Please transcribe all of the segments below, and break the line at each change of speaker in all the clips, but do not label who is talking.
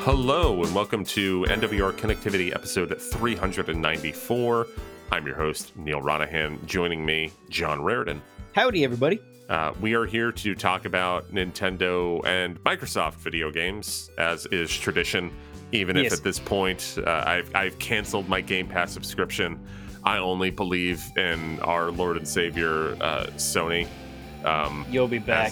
Hello, and welcome to NWR Connectivity episode 394. I'm your host, Neil Ronahan. Joining me, John Raridan.
Howdy, everybody.
We are here to talk about Nintendo and Microsoft video games, as is tradition, even if at this point I've canceled my Game Pass subscription. I only believe in our Lord and Savior, Sony.
You'll be back.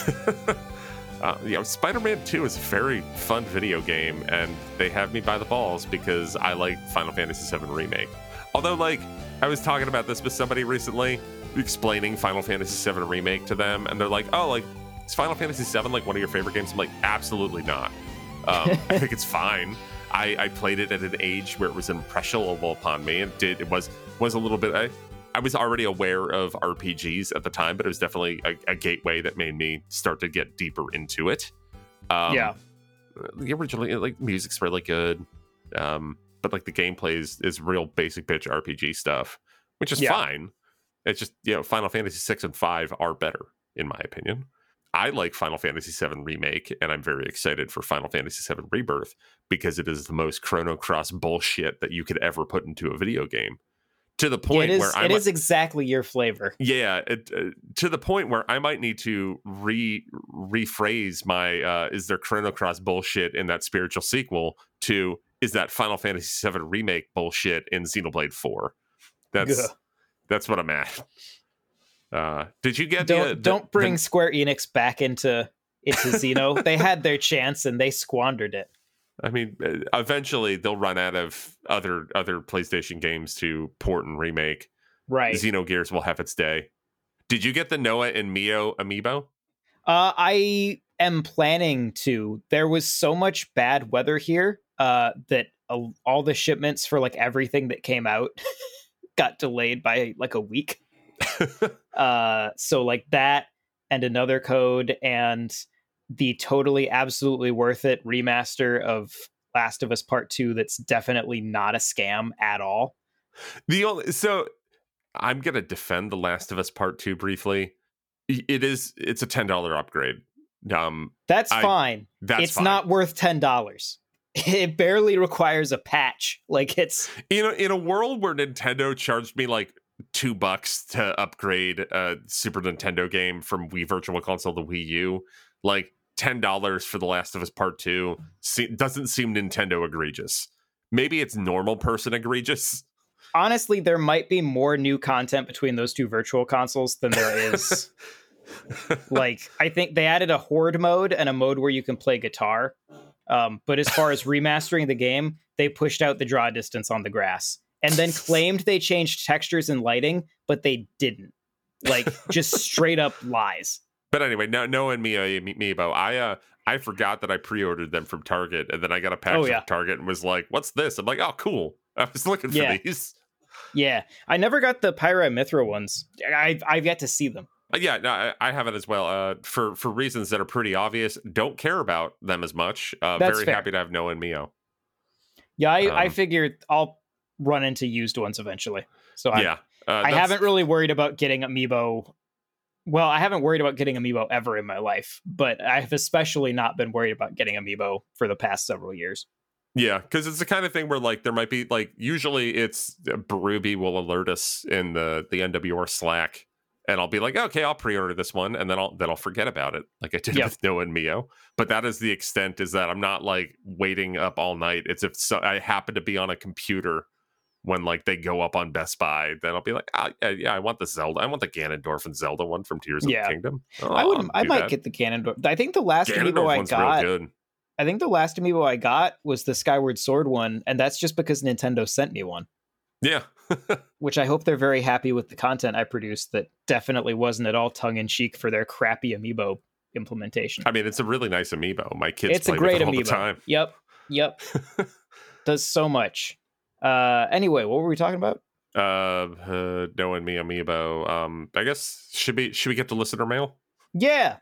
Spider-Man 2 is a very fun video game, and they have me by the balls because I like Final Fantasy VII Remake. Although, I was talking about this with somebody recently, explaining Final Fantasy VII Remake to them, and they're like, is Final Fantasy VII one of your favorite games? I'm like, absolutely not. I think it's fine. I played it at an age where it was impressionable upon me, and it was a little bit... I was already aware of RPGs at the time, but it was definitely a gateway that made me start to get deeper into it. Originally, music's really good, but the gameplay is real basic bitch RPG stuff, which is fine. It's just, Final Fantasy 6 and 5 are better, in my opinion. I like Final Fantasy VII Remake, and I'm very excited for Final Fantasy VII Rebirth because it is the most Chrono Cross bullshit that you could ever put into a video game. To the point where
it is exactly your flavor.
Yeah, to the point where I might need to rephrase my is there Chrono Cross bullshit in that spiritual sequel to is that Final Fantasy VII Remake bullshit in Xenoblade 4. That's what I'm at. Did you get
don't bring Square Enix back into Xeno? They had their chance and they squandered it.
I mean, eventually they'll run out of other PlayStation games to port and remake.
Right.
Xenogears will have its day. Did you get the Noah and Mio amiibo?
I am planning to. There was so much bad weather here that all the shipments for everything that came out got delayed by a week. So that and another code and the totally absolutely worth it remaster of Last of Us Part 2 that's definitely not a scam at all.
So I'm gonna defend The Last of Us Part 2 briefly. It's a $10 upgrade.
That's fine. It's fine. Not worth $10. It barely requires a patch. It's
in a world where Nintendo charged me $2 to upgrade a Super Nintendo game from Wii Virtual Console to Wii U, $10 for The Last of Us Part 2 doesn't seem Nintendo egregious. Maybe it's normal person egregious.
Honestly, there might be more new content between those two virtual consoles than there is. I think they added a horde mode and a mode where you can play guitar. But as far as remastering the game, they pushed out the draw distance on the grass and then claimed they changed textures and lighting, but they didn't. Just straight up lies.
But anyway, Noah and Amiibo, I forgot that I pre-ordered them from Target, and then I got a pack from Target and was like, what's this? I'm like, oh, cool. I was looking for these.
Yeah, I never got the Pyra Mithra ones. I've yet to see them.
I have it as well. For reasons that are pretty obvious, don't care about them as much. Very
fair.
Happy to have Noah and Mio.
Yeah, I figured I'll run into used ones eventually. So I haven't really worried about getting Amiibo. Well, I haven't worried about getting Amiibo ever in my life, but I've especially not been worried about getting Amiibo for the past several years.
Yeah, because it's the kind of thing where there might be usually it's Baruby will alert us in the NWR Slack, and I'll be like, okay, I'll pre-order this one, and then I'll forget about it, like I did with Noah and Mio. But that is the extent, is that I'm not waiting up all night. It's if I happen to be on a computer when they go up on Best Buy, then I'll be like, I want the Zelda. I want the Ganondorf and Zelda one from Tears of the Kingdom.
I might get the Ganondorf. I think the last Amiibo I got, I think the last Amiibo I got was the Skyward Sword one, and that's just because Nintendo sent me one.
Yeah.
Which I hope they're very happy with the content I produced that definitely wasn't at all tongue-in-cheek for their crappy Amiibo implementation.
I mean, it's a really nice Amiibo. My kids play with it all the time.
Yep. Does so much. Anyway, what were we talking about?
Noah and Mio Amiibo. I guess should we get to listener mail?
Yeah.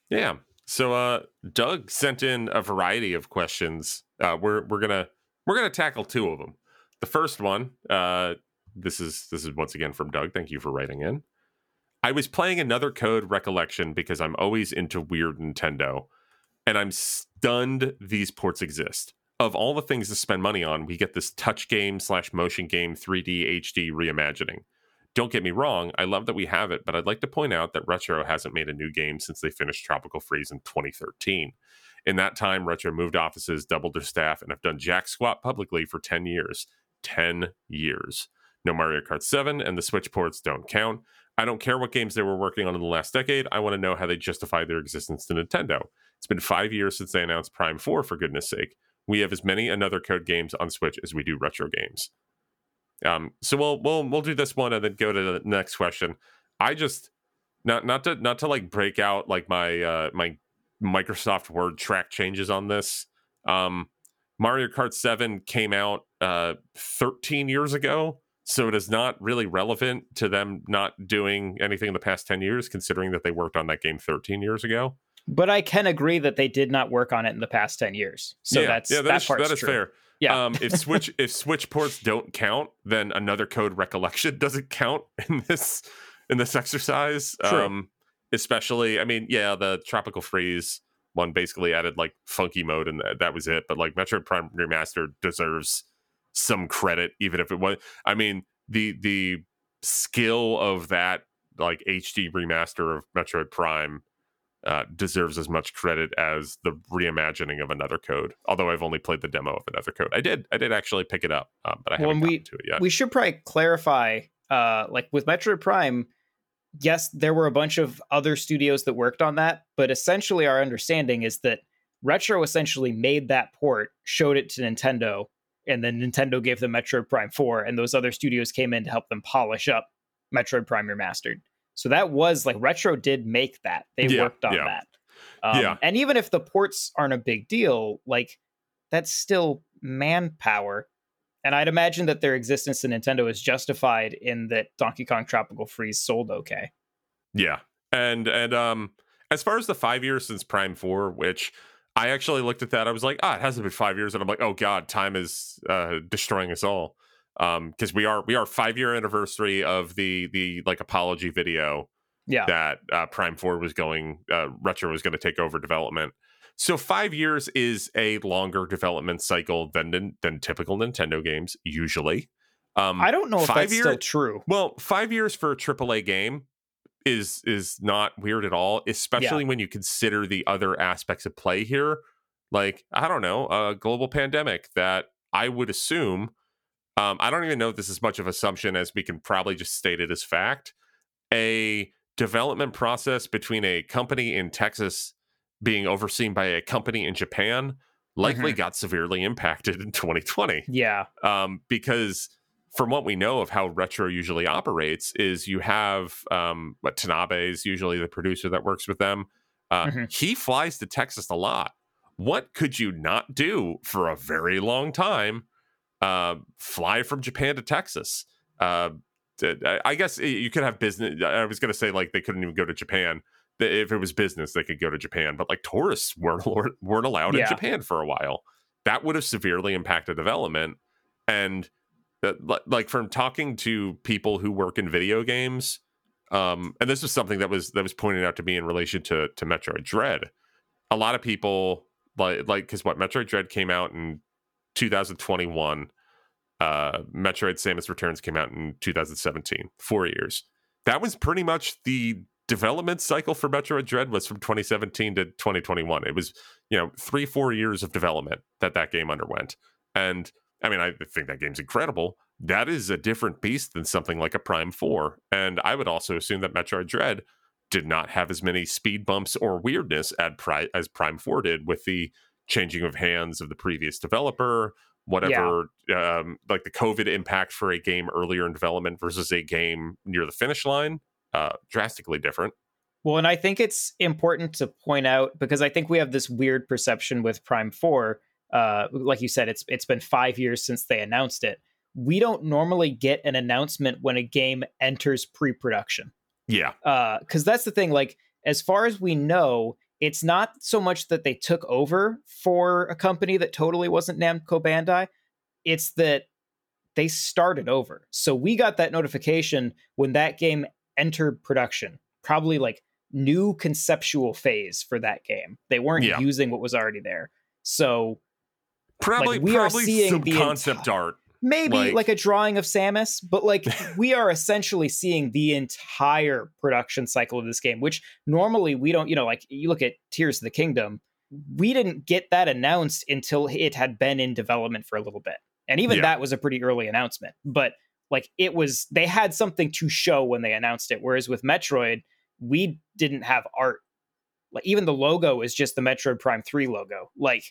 So Doug sent in a variety of questions. We're gonna tackle two of them. The first one, this is once again from Doug. Thank you for writing in. I was playing another Code Recollection because I'm always into weird Nintendo. and I'm stunned these ports exist. Of all the things to spend money on, we get this touch game / motion game 3D HD reimagining. Don't get me wrong, I love that we have it, but I'd like to point out that Retro hasn't made a new game since they finished Tropical Freeze in 2013. In that time, Retro moved offices, doubled their staff, and have done jack squat publicly for 10 years. 10 years. No Mario Kart 7, and the Switch ports don't count. I don't care what games they were working on in the last decade. I want to know how they justify their existence to Nintendo. It's been 5 years since they announced Prime 4, for goodness sake. We have as many Another Code games on Switch as we do Retro games. So we'll do this one and then go to the next question. I just not to like break out like my my Microsoft Word track changes on this. Mario Kart 7 came out 13 years ago, so it is not really relevant to them not doing anything in the past 10 years, considering that they worked on that game 13 years ago.
But I can agree that they did not work on it in the past 10 years. So that is true.
Fair.
Yeah.
If Switch ports don't count, then Another Code Recollection doesn't count in this exercise.
True.
Especially, I mean, yeah, the Tropical Freeze one basically added like funky mode, and that was it. But like Metroid Prime Remastered deserves some credit, even if it was. I mean, the skill of that like HD remaster of Metroid Prime deserves as much credit as the reimagining of Another Code. Although I've only played the demo of Another Code, I did actually pick it up, but I haven't gotten to it yet.
We should probably clarify, like with Metroid Prime. Yes, there were a bunch of other studios that worked on that, but essentially our understanding is that Retro essentially made that port, showed it to Nintendo, and then Nintendo gave them Metroid Prime 4, and those other studios came in to help them polish up Metroid Prime Remastered. So that was like Retro did make that. They worked on that. And even if the ports aren't a big deal, like that's still manpower. And I'd imagine that their existence in Nintendo is justified in that Donkey Kong Tropical Freeze sold okay.
Yeah. And as far as the 5 years since Prime 4, which I actually looked at that, I was like, it hasn't been 5 years. And I'm like, oh God, time is destroying us all. Because we are 5-year anniversary of the like apology video that Prime 4 was going, Retro was going to take over development. So 5 years is a longer development cycle than typical Nintendo games usually.
I don't know if that's still true.
Well, 5 years for a AAA game is not weird at all, especially when you consider the other aspects of play here. Like, I don't know, a global pandemic that I would assume, I don't even know if this is much of assumption as we can probably just state it as fact, a development process between a company in Texas being overseen by a company in Japan likely got severely impacted in 2020.
Yeah.
Because from what we know of how Retro usually operates is you have Tanabe is usually the producer that works with them. He flies to Texas a lot. What could you not do for a very long time? Fly from Japan to Texas. I guess you could have business. I was going to say like they couldn't even go to Japan. If it was business, they could go to Japan, but like tourists weren't allowed in Japan for a while. That would have severely impacted development. And like from talking to people who work in video games, and this was something that was pointed out to me in relation to Metroid Dread. A lot of people like because Metroid Dread came out in 2021. Metroid Samus Returns came out in 2017. 4 years. That was pretty much the development cycle for Metroid Dread was from 2017 to 2021. It was 3-4 years of development that game underwent. And I mean, I think that game's incredible. That is a different beast than something like a Prime 4. And I would also assume that Metroid Dread did not have as many speed bumps or weirdness as Prime 4 did, with the changing of hands of the previous developer, whatever, like the COVID impact for a game earlier in development versus a game near the finish line. Drastically different.
Well, and I think it's important to point out, because I think we have this weird perception with Prime 4. Like you said, it's been 5 years since they announced it. We don't normally get an announcement when a game enters pre-production.
Yeah.
Because that's the thing. Like, as far as we know, it's not so much that they took over for a company that totally wasn't Namco Bandai. It's that they started over. So we got that notification when that game entered production, probably like new conceptual phase for that game. They weren't using what was already there. So
probably
are seeing
some concept art.
Maybe like a drawing of Samus, but like we are essentially seeing the entire production cycle of this game, which normally we don't, like you look at Tears of the Kingdom, we didn't get that announced until it had been in development for a little bit. And even that was a pretty early announcement, but like they had something to show when they announced it. Whereas with Metroid, we didn't have art. Like even the logo is just the Metroid Prime 3 logo. Like,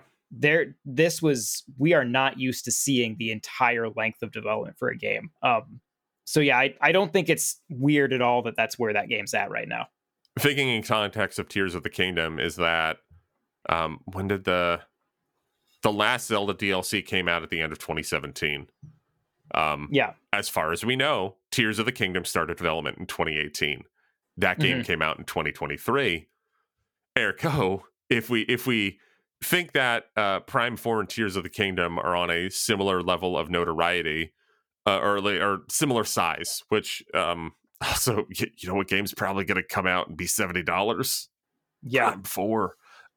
we are not used to seeing the entire length of development for a game. So yeah, I don't think it's weird at all that that's where that game's at right now.
Thinking in context of Tears of the Kingdom is that when did the last Zelda DLC came out at the end of 2017? As far as we know, Tears of the Kingdom started development in 2018. That game came out in 2023. Ergo, if we think that Prime 4 and Tears of the Kingdom are on a similar level of notoriety or similar size, which also, you know what game's probably going to come out and be $70? Prime 4.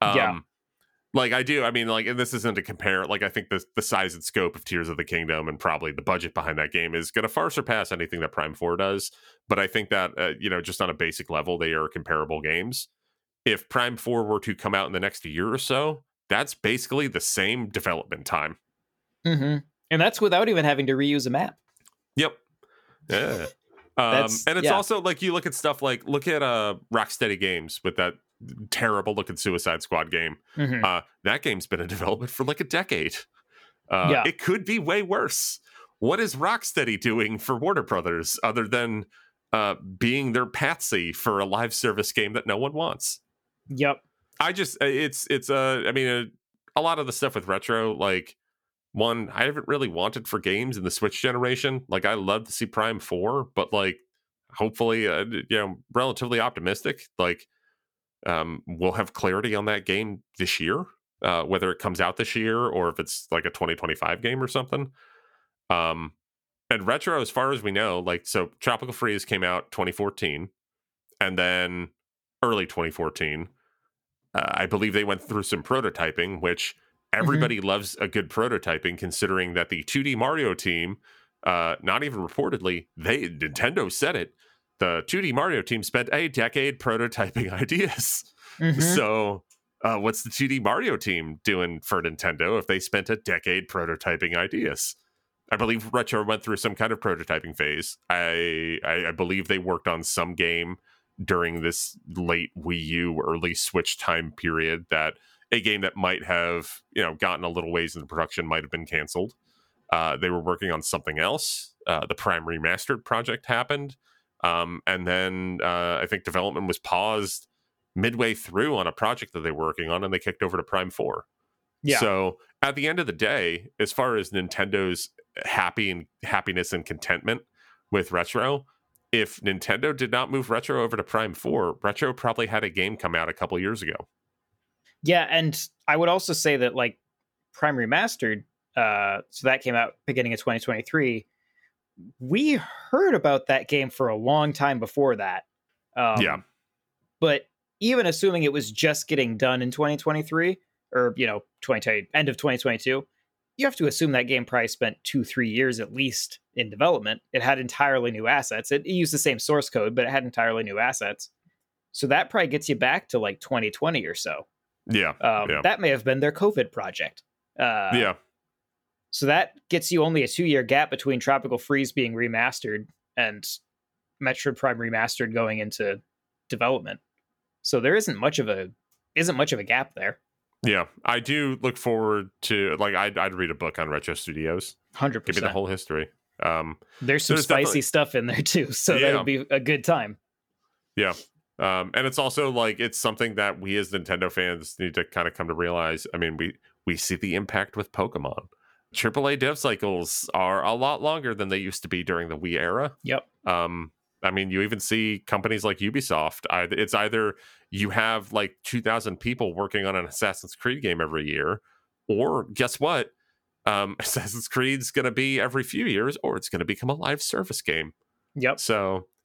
Like I do, I mean, like, and this isn't to compare, like, I think the size and scope of Tears of the Kingdom and probably the budget behind that game is going to far surpass anything that Prime 4 does. But I think that, just on a basic level, they are comparable games. If Prime 4 were to come out in the next year or so, that's basically the same development time.
Mm-hmm. And that's without even having to reuse a map.
Yep. Yeah. And it's also like, you look at stuff like, look at Rocksteady Games with that terrible looking Suicide Squad game. That game's been in development for like a decade. It could be way worse. What is Rocksteady doing for Warner Brothers other than being their patsy for a live service game that no one wants?
Yep.
I just a lot of the stuff with Retro, like, one, I haven't really wanted for games in the Switch generation. Like, I love to see Prime 4, but like, hopefully, relatively optimistic. Like, we'll have clarity on that game this year, whether it comes out this year or if it's like a 2025 game or something. And Retro, as far as we know, like, so Tropical Freeze came out 2014, and then early 2014, I believe they went through some prototyping, which everybody loves a good prototyping, considering that the 2D Mario team, not even reportedly, Nintendo said it, the 2D Mario team spent a decade prototyping ideas. So what's the 2D Mario team doing for Nintendo if they spent a decade prototyping ideas? I believe Retro went through some kind of prototyping phase. I believe they worked on some game during this late Wii U, early Switch time period, that a game that might have, gotten a little ways in the production might have been canceled. They were working on something else. The Prime Remastered project happened. And then I think development was paused midway through on a project that they were working on, and they kicked over to Prime 4. So at the end of the day, as far as Nintendo's happiness and contentment with Retro, if Nintendo did not move Retro over to Prime 4, Retro probably had a game come out a couple years ago.
Yeah, and I would also say that, like, Prime Remastered, so that came out beginning of 2023. We heard about that game for a long time before that. But even assuming it was just getting done in 2023, or, end of 2022, you have to assume that game probably spent 2-3 years at least in development. It had entirely new assets. It used the same source code, but it had entirely new assets. So that probably gets you back to like 2020 or so. That may have been their COVID project. So that gets you only a 2-year gap between Tropical Freeze being remastered and Metroid Prime Remastered going into development. So there isn't much of a gap there.
Yeah, I do look forward to, like, I'd read a book on Retro Studios.
100%.
Give me the whole history.
There's some spicy stuff in there too, so that would be a good time.
Yeah. And it's also like, it's something that we as Nintendo fans need to kind of come to realize. I mean, we see the impact with Pokemon. AAA dev cycles are a lot longer than they used to be during the Wii era.
Yep.
I mean, you even see companies like Ubisoft. It's either you have like 2,000 people working on an Assassin's Creed game every year, or guess what? Assassin's Creed's going to be every few years, or it's going to become a live service game.
Yep.
So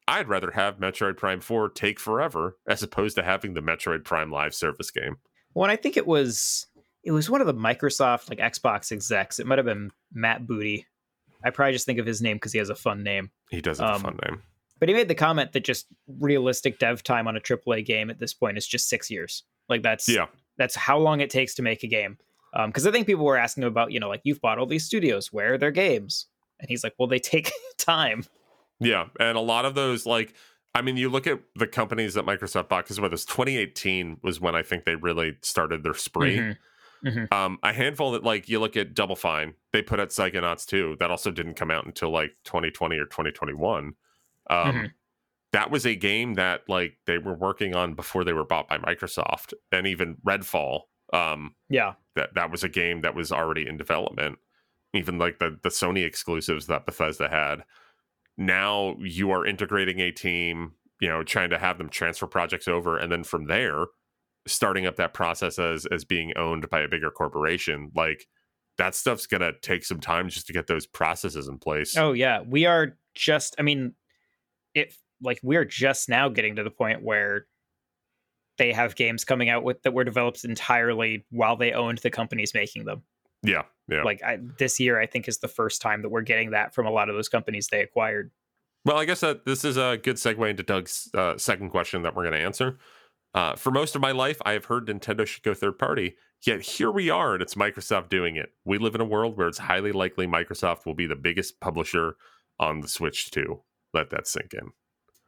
I'd rather have Metroid Prime 4 take forever as opposed to having the Metroid Prime live service game.
Well, and I think it was one of the Microsoft like Xbox execs. It might have been Matt Booty. I probably just think of his name because he has a fun name.
He does have a fun name.
But he made the comment that just realistic dev time on a AAA game at this point is just 6 years. Like that's how long it takes to make a game. Because I think people were asking him about, like, you've bought all these studios, where are their games? And he's like, well, they take time.
Yeah, and a lot of those, like, I mean, you look at the companies that Microsoft bought, because 2018 was when I think they really started their spree.
Mm-hmm. Mm-hmm.
A handful that, like, you look at Double Fine, they put out Psychonauts 2. That also didn't come out until like 2020 or 2021. That was a game that, like, they were working on before they were bought by Microsoft. And even Redfall, that was a game that was already in development. Even like the Sony exclusives that Bethesda had. Now you are integrating a team, trying to have them transfer projects over, and then from there starting up that process as being owned by a bigger corporation. Like, that stuff's gonna take some time just to get those processes in place.
Oh yeah, we are just, we're just now getting to the point where they have games coming out that were developed entirely while they owned the companies making them.
Yeah.
Like, this year, I think, is the first time that we're getting that from a lot of those companies they acquired.
Well, I guess that this is a good segue into Doug's second question that we're going to answer. For most of my life, I have heard Nintendo should go third party, yet here we are, and it's Microsoft doing it. We live in a world where it's highly likely Microsoft will be the biggest publisher on the Switch too. Let that sink in.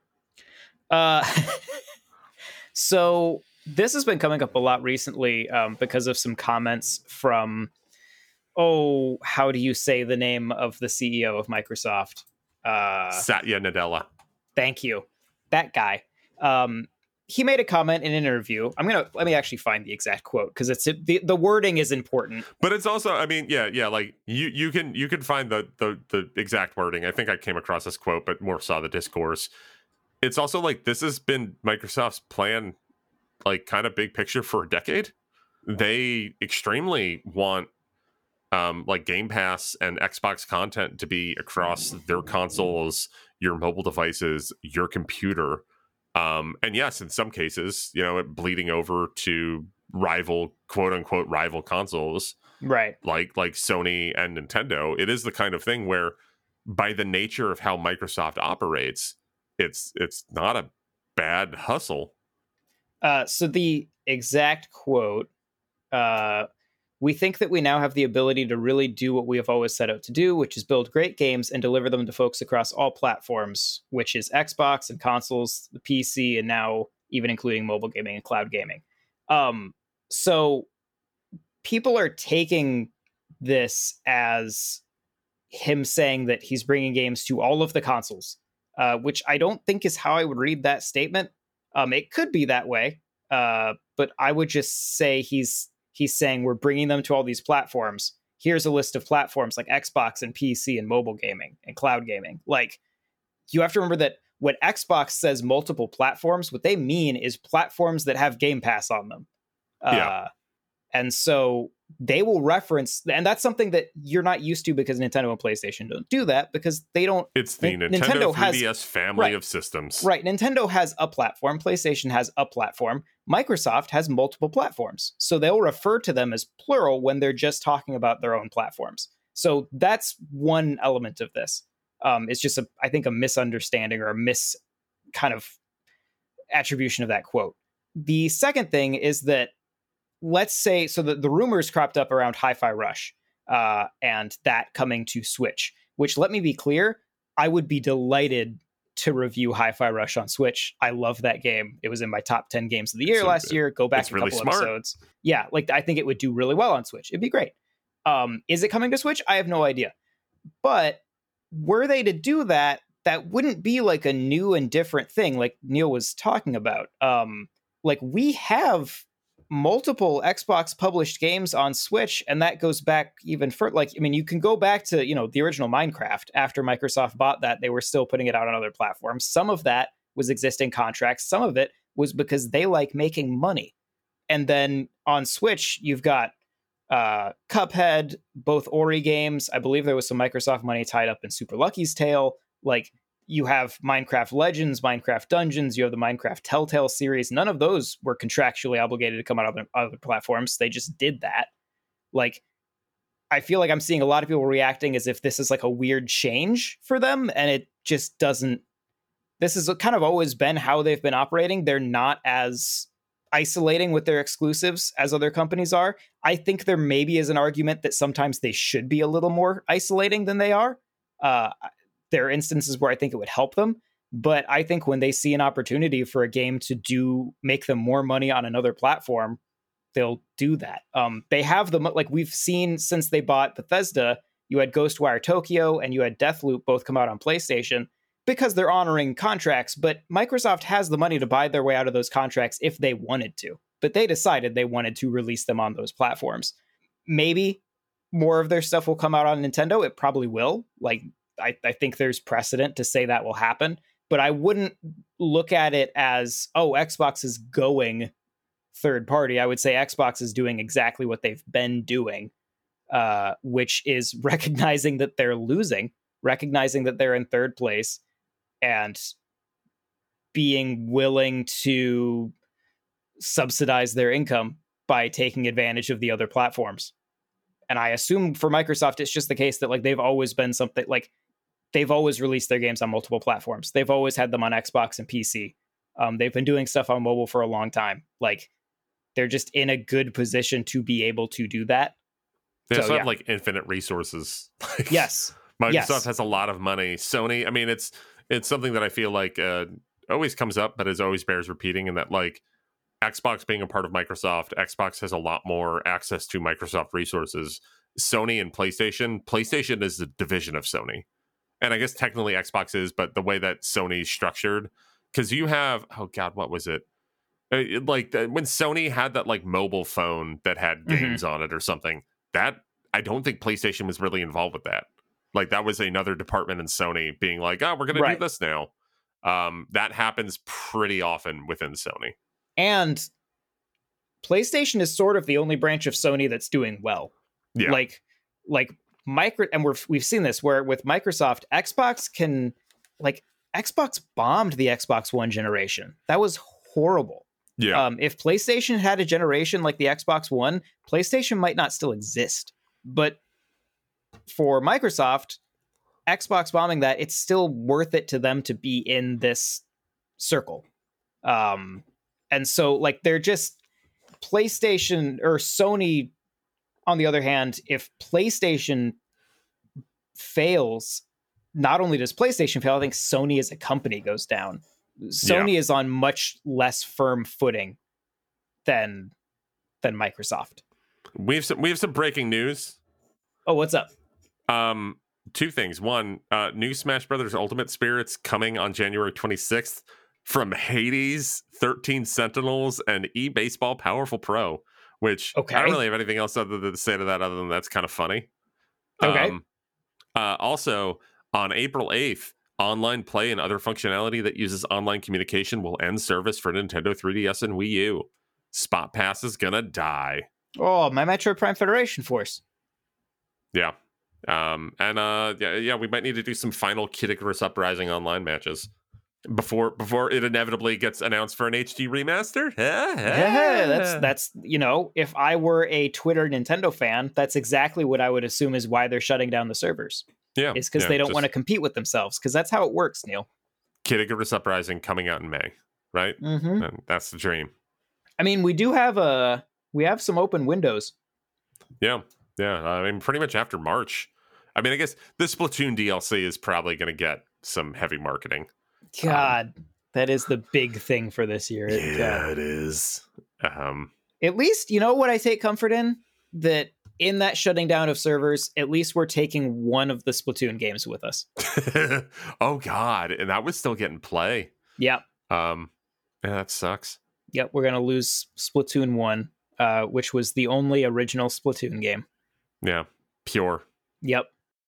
So this has been coming up a lot recently because of some comments from, how do you say the name of the CEO of Microsoft?
Satya Nadella.
Thank you. That guy. He made a comment in an interview. Let me actually find the exact quote, because the wording is important.
But it's also, like you can find the exact wording. I think I came across this quote, but more saw the discourse. It's also like, this has been Microsoft's plan, like, kind of big picture for a decade. They extremely want like Game Pass and Xbox content to be across their consoles, your mobile devices, your computer. And yes, in some cases, it bleeding over to quote unquote rival consoles,
right?
Like Sony and Nintendo. It is the kind of thing where, by the nature of how Microsoft operates, it's not a bad hustle.
So the exact quote, we think that we now have the ability to really do what we have always set out to do, which is build great games and deliver them to folks across all platforms, which is Xbox and consoles, the PC, and now even including mobile gaming and cloud gaming. So people are taking this as him saying that he's bringing games to all of the consoles, which I don't think is how I would read that statement. It could be that way, but I would just say he's saying we're bringing them to all these platforms. Here's a list of platforms like Xbox and PC and mobile gaming and cloud gaming. Like, you have to remember that when Xbox says multiple platforms, what they mean is platforms that have Game Pass on them. And so they will reference, and that's something that you're not used to because Nintendo and PlayStation don't do that, because they don't.
It's the Nintendo 3DS family of systems.
Right. Nintendo has a platform. PlayStation has a platform. Microsoft has multiple platforms. So they'll refer to them as plural when they're just talking about their own platforms. So that's one element of this. It's just, I think, a misunderstanding or a kind of attribution of that quote. The second thing is that, let's say, so the rumors cropped up around Hi-Fi Rush and that coming to Switch, which, let me be clear, I would be delighted to review Hi-Fi Rush on Switch. I love that game. It was in my top 10 games of the year last year. Go back a couple episodes. Yeah, like, I think it would do really well on Switch. It'd be great. Is it coming to Switch? I have no idea. But were they to do that, that wouldn't be like a new and different thing like Neil was talking about. Like, we have multiple Xbox published games on Switch, and that goes back even further. Like, I mean, you can go back to, the original Minecraft. After Microsoft bought that, they were still putting it out on other platforms. Some of that was existing contracts. Some of it was because they like making money. And then on Switch, you've got Cuphead, both Ori games. I believe there was some Microsoft money tied up in Super Lucky's Tale. Like, you have Minecraft Legends, Minecraft Dungeons, you have the Minecraft Telltale series. None of those were contractually obligated to come out on other platforms. They just did that. Like, I feel like I'm seeing a lot of people reacting as if this is like a weird change for them, and it just doesn't. This has kind of always been how they've been operating. They're not as isolating with their exclusives as other companies are. I think there maybe is an argument that sometimes they should be a little more isolating than they are. There are instances where I think it would help them, but I think when they see an opportunity for a game to make them more money on another platform, they'll do that. They have like we've seen since they bought Bethesda, you had Ghostwire Tokyo and you had Deathloop both come out on PlayStation because they're honoring contracts, but Microsoft has the money to buy their way out of those contracts if they wanted to, but they decided they wanted to release them on those platforms. Maybe more of their stuff will come out on Nintendo. It probably will. Like, I think there's precedent to say that will happen, but I wouldn't look at it as, oh, Xbox is going third party. I would say Xbox is doing exactly what they've been doing, which is recognizing that they're losing, recognizing that they're in third place, and being willing to subsidize their income by taking advantage of the other platforms. And I assume for Microsoft, it's just the case that like they've always been something like they've always released their games on multiple platforms. They've always had them on Xbox and PC. They've been doing stuff on mobile for a long time. Like, they're just in a good position to be able to do that.
They also have like infinite resources. Like,
yes.
Microsoft has a lot of money. Sony, I mean, it's something that I feel like always comes up, but is always bears repeating, in that like Xbox being a part of Microsoft, Xbox has a lot more access to Microsoft resources. Sony and PlayStation is a division of Sony. And I guess technically Xbox is, but the way that Sony's structured, because you have, oh God, what was it? Like when Sony had that like mobile phone that had games on it or something, that I don't think PlayStation was really involved with that. Like that was another department in Sony being like, oh, we're going to do this now. That happens pretty often within Sony.
And PlayStation is sort of the only branch of Sony that's doing well. Yeah. Like we've seen this where with Microsoft, Xbox bombed the Xbox One generation. That was horrible.
Yeah.
If PlayStation had a generation like the Xbox One, PlayStation might not still exist. But for Microsoft, Xbox bombing that, it's still worth it to them to be in this circle. And so like they're just PlayStation or Sony. On the other hand, if PlayStation fails, not only does PlayStation fail, I think Sony as a company goes down. Sony is on much less firm footing than Microsoft.
We have some breaking news.
Oh, what's up?
Two things. One, new Smash Brothers Ultimate Spirits coming on January 26th from Hades, 13 Sentinels, and eBaseball Powerful Pro. Which I don't really have anything else other than to say to that other than that's kind of funny.
Okay.
Also, on April 8th, online play and other functionality that uses online communication will end service for Nintendo 3DS and Wii U. Spot Pass is gonna die.
Oh, my Metroid Prime Federation Force.
Yeah. We might need to do some final Kid Icarus Uprising online matches before it inevitably gets announced for an HD remaster.
Yeah, that's if I were a Twitter Nintendo fan, that's exactly what I would assume is why they're shutting down the servers.
Yeah,
it's because they don't want to compete with themselves, because that's how it works, Neil.
Kid Icarus Uprising coming out in May, right?
Mm-hmm.
And that's the dream.
I mean, we have some open windows.
Yeah. I mean, pretty much after March. I mean, I guess the Splatoon DLC is probably going to get some heavy marketing.
God, that is the big thing for this year.
Yeah, it is.
At least, you know what I take comfort in? That in that shutting down of servers, at least we're taking one of the Splatoon games with us.
Oh, God. And that was still getting play.
Yep.
Yeah, that sucks.
Yep, we're going to lose Splatoon 1, which was the only original Splatoon game.
Yeah, pure.
Yep.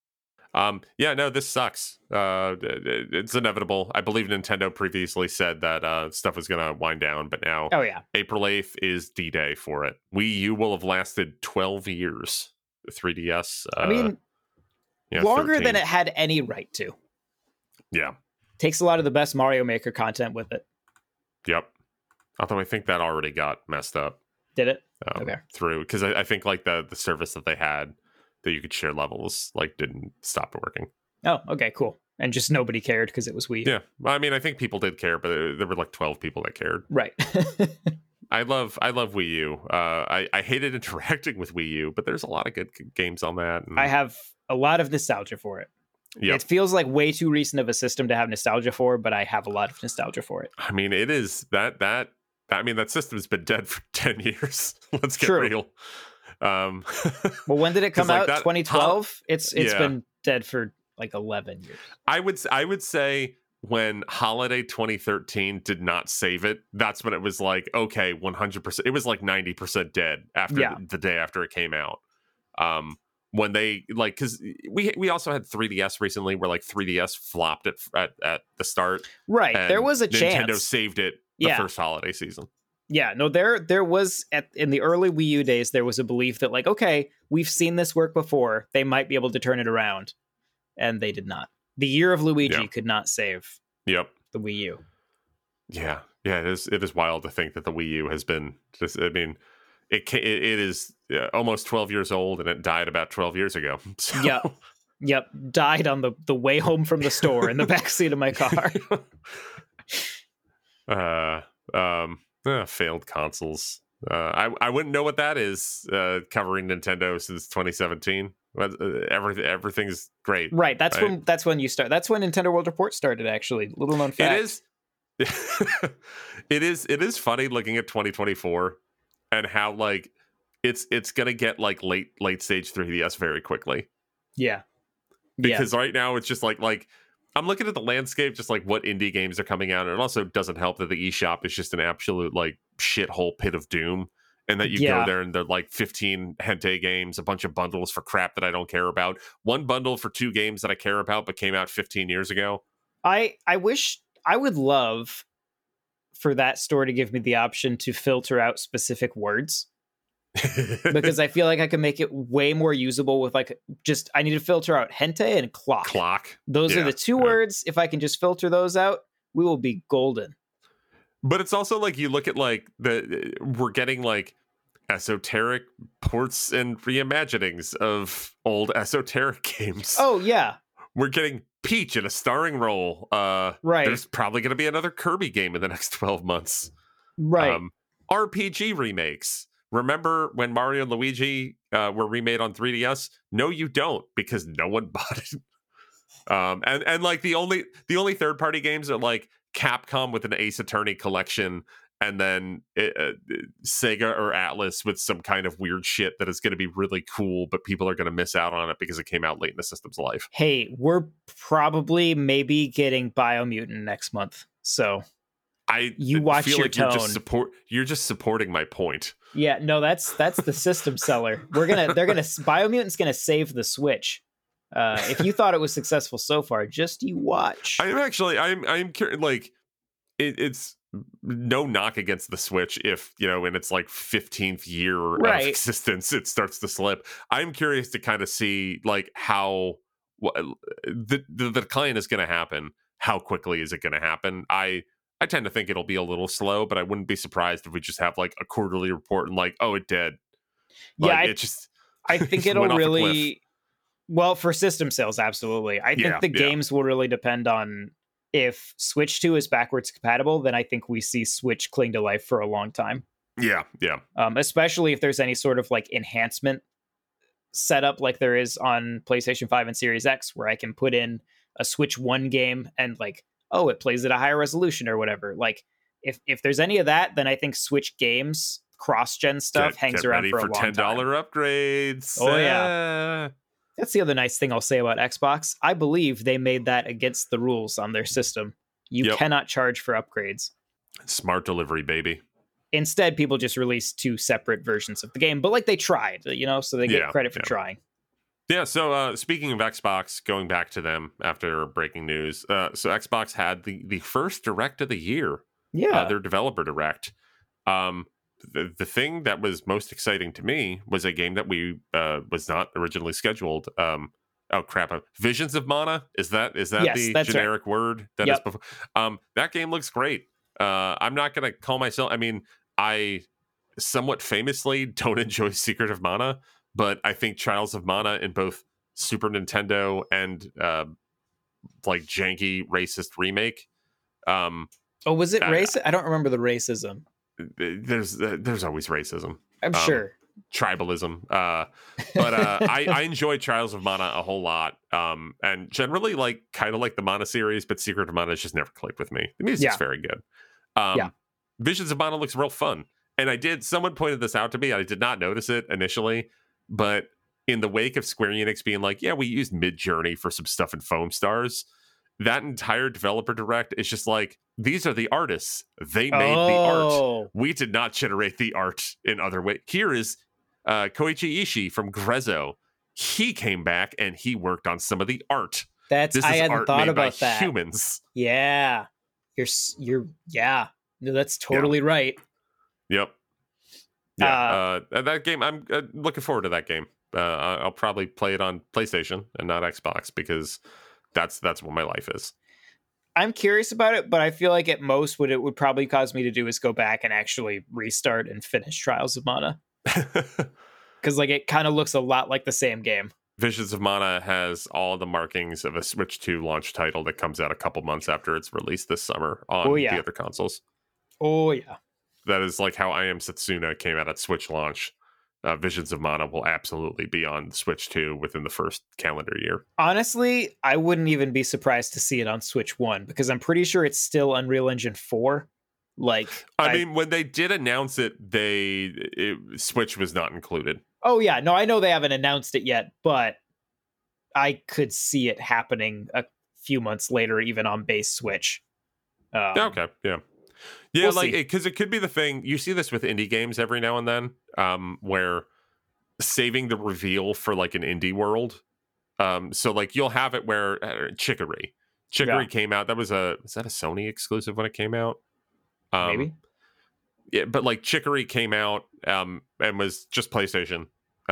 This sucks. It's inevitable. I believe Nintendo previously said that stuff was going to wind down, but now April 8th is D-Day for it. Wii U will have lasted 12 years. The 3DS,
longer
13.
than it had any right to.
Yeah.
Takes a lot of the best Mario Maker content with it.
Yep. Although I think that already got messed up.
Did it? Okay.
Through, because I think like the service that they had that you could share levels like didn't stop working.
Oh, okay, cool. And just nobody cared because it was Wii U.
Yeah. I mean, I think people did care, but there were like 12 people that cared.
Right.
I love Wii U. I hated interacting with Wii U, but there's a lot of good games on that. And
I have a lot of nostalgia for it.
Yep.
It feels like way too recent of a system to have nostalgia for, but I have a lot of nostalgia for it.
I mean, it is that system's been dead for 10 years. Let's get
True.
real.
Well, when did it come out? 2012? It's been dead for like 11 years.
I would say when Holiday 2013 did not save it, that's when it was like, okay, 100%. It was like 90% dead after the day after it came out. When they like, because we also had 3DS recently, where like 3DS flopped at the start.
Right, there was a
Nintendo
chance.
saved it the first holiday season.
Yeah, no, there was in the early Wii U days, there was a belief that like, okay, we've seen this work before, they might be able to turn it around, and they did not. The Year of Luigi could not save.
Yep.
The Wii U.
Yeah, it is wild to think that the Wii U has been just. I mean, it is almost 12 years old, and it died about 12 years ago. So.
Yep. Died on the way home from the store in the backseat of my car.
Failed consoles. I wouldn't know what that is. Covering Nintendo since 2017. Everything's great.
Right. That's when you start. That's when Nintendo World Report started. Actually, little known fact.
It is. It is funny looking at 2024 and how like it's gonna get like late stage 3DS very quickly.
Yeah.
Because right now it's just like I'm looking at the landscape, just like what indie games are coming out, and it also doesn't help that the eShop is just an absolute like shithole pit of doom, and that you go there and they're like 15 hentai games, a bunch of bundles for crap that I don't care about, one bundle for 2 games that I care about but came out 15 years ago.
I would love for that store to give me the option to filter out specific words. Because I feel like I can make it way more usable with like just I need to filter out hentai and clock. Those are the 2 words. If I can just filter those out, we will be golden.
But it's also like you look at like we're getting like esoteric ports and reimaginings of old esoteric games.
Oh yeah.
We're getting Peach in a starring role. Right. There's probably going to be another Kirby game in the next 12 months.
Right.
RPG remakes. Remember when Mario and Luigi were remade on 3DS? No, you don't, because no one bought it. And like the only third party games are like Capcom with an Ace Attorney collection, and then Sega or Atlas with some kind of weird shit that is going to be really cool, but people are going to miss out on it because it came out late in the system's life.
Hey, we're probably maybe getting Biomutant next month, so you watch
feel
your
like
tone.
You're just supporting my point.
Yeah, no, that's the system seller. Biomutant's gonna save the Switch. If you thought it was successful so far, just you watch.
I'm curious. Like, it's no knock against the Switch if in its like 15th year of existence it starts to slip. I'm curious to kind of see like how the decline is going to happen. How quickly is it going to happen? I tend to think it'll be a little slow, but I wouldn't be surprised if we just have like a quarterly report and like, oh, it did. Like,
I think it'll really, well, for system sales, absolutely. I think the games will really depend on if Switch 2 is backwards compatible, then I think we see Switch cling to life for a long time.
Yeah.
Especially if there's any sort of like enhancement setup like there is on PlayStation 5 and Series X, where I can put in a Switch 1 game and like, oh, it plays at a higher resolution or whatever. Like, if there's any of that, then I think Switch games, cross-gen stuff, hangs around for a long time.
$10 upgrades.
Oh, yeah. That's the other nice thing I'll say about Xbox. I believe they made that against the rules on their system. You cannot charge for upgrades.
Smart delivery, baby.
Instead, people just released 2 separate versions of the game. But, like, they tried, so they get credit for trying.
Yeah, so speaking of Xbox, going back to them after breaking news, so Xbox had the first Direct of the year.
Yeah.
Their developer Direct. The thing that was most exciting to me was a game that we was not originally scheduled. Oh crap! Visions of Mana, is that
Yes,
the
that's right.
generic word that is
Yep.
before? That game looks great. I'm not gonna call myself. I mean, I somewhat famously don't enjoy Secret of Mana, but I think Trials of Mana in both Super Nintendo and like janky racist remake.
Oh, was it
I-
race? I don't remember the racism.
There's always racism.
I'm sure.
Tribalism, but I enjoy Trials of Mana a whole lot, and generally like kind of like the Mana series, but Secret of Mana has just never clicked with me. The music's
Yeah.
very good.
Yeah.
Visions of Mana looks real fun, and someone pointed this out to me. I did not notice it initially, but in the wake of Square Enix being like, yeah, we used Mid-Journey for some stuff in Foam Stars, that entire developer direct is just like, these are the artists, they made the art.
Oh,
We did not generate the art in other ways. Here is Koichi Ishii from Grezzo. He came back and he worked on some of the art.
that's
This
I
is
hadn't
art
thought
made by
about that.
humans.
Yeah, you're yeah. No, that's totally right.
Yep. Yeah. That game, I'm looking forward to that game. I'll probably play it on PlayStation and not Xbox because that's what my life is.
I'm curious about it, but I feel like at most what it would probably cause me to do is go back and actually restart and finish Trials of Mana, because like it kind of looks a lot like the same game.
Visions of Mana has all the markings of a Switch 2 launch title that comes out a couple months after it's released this summer on the other consoles.
Oh yeah.
That is like how I Am Setsuna came out at Switch launch. Visions of Mana will absolutely be on Switch 2 within the first calendar year.
Honestly, I wouldn't even be surprised to see it on Switch 1 because I'm pretty sure it's still Unreal Engine 4. Like,
I mean, when they did announce it, Switch was not included.
Oh yeah, no, I know they haven't announced it yet, but I could see it happening a few months later, even on base Switch.
Okay, yeah.
We'll
like,
see.
because it could be the thing. You see this with indie games every now and then, where saving the reveal for like an indie world. So like you'll have it where Chicory came out. Was that a Sony exclusive when it came out?
Maybe.
Yeah, but like Chicory came out and was just PlayStation.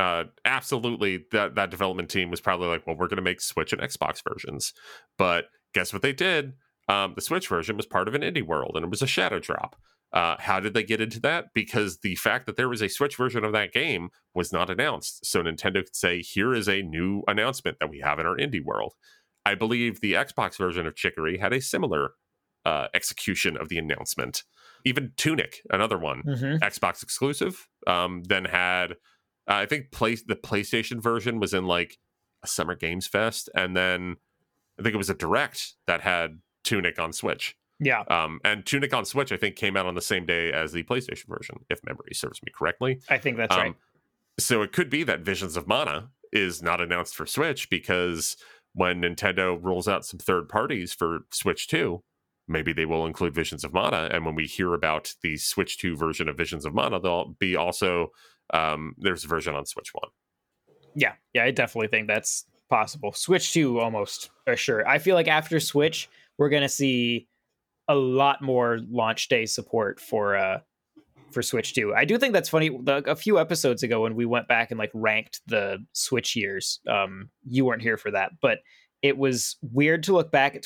Absolutely, that development team was probably like, well, we're going to make Switch and Xbox versions. But guess what they did? The Switch version was part of an indie world, and it was a shadow drop. How did they get into that? Because the fact that there was a Switch version of that game was not announced. So Nintendo could say, here is a new announcement that we have in our indie world. I believe the Xbox version of Chicory had a similar execution of the announcement. Even Tunic, another one, Xbox exclusive, then had, I think the PlayStation version was in like a Summer Games Fest, and then I think it was a Direct that had Tunic on Switch.
Yeah.
And Tunic on Switch, I think, came out on the same day as the PlayStation version, if memory serves me correctly.
I think that's right.
So it could be that Visions of Mana is not announced for Switch because when Nintendo rolls out some third parties for Switch 2, maybe they will include Visions of Mana. And when we hear about the Switch 2 version of Visions of Mana, there'll be also, there's a version on Switch 1.
Yeah, I definitely think that's possible. Switch 2 almost sure. I feel like after Switch, we're going to see a lot more launch day support for Switch 2. I do think that's funny. A few episodes ago when we went back and like ranked the Switch years, you weren't here for that, but it was weird to look back at